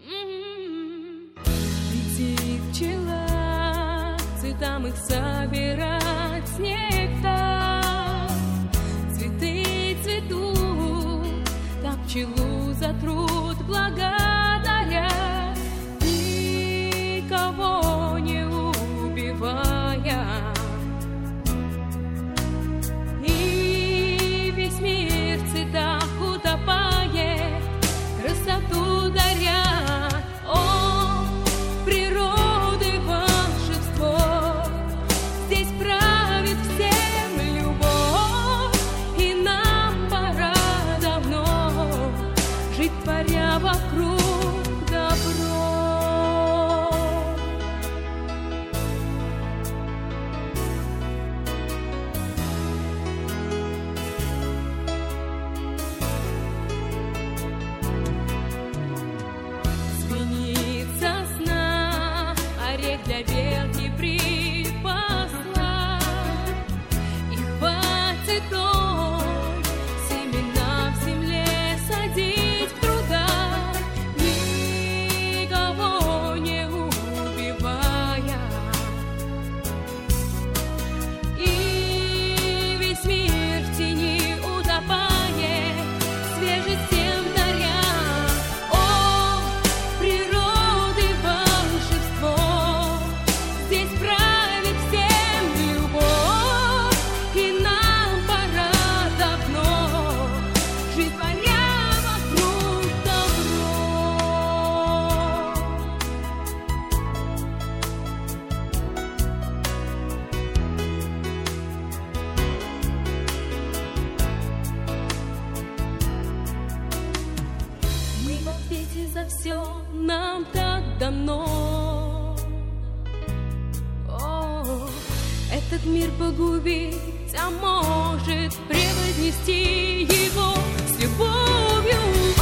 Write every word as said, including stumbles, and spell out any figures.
Летит пчела, цветам их собирать нектар. Цветы цветут, так пчелу за труд благодаря, никого не убивая. И весь мир в цветах утопает, красоту даря. О, природы волшебство, здесь правит всем любовь, и нам пора давно жить, творя вокруг добро. Звенит сосна, орех для белки припасла, и хватит той семена в земле садить в трудах, никого не убивая. И весь мир в тени утопает, свежесть всем даря. О, природы волшебство, здесь правит всем любовь, и нам пора давно жить, творя вокруг добро. Мы в ответе за все нам так дано. О, этот мир погубить, а может превознести его с любовью.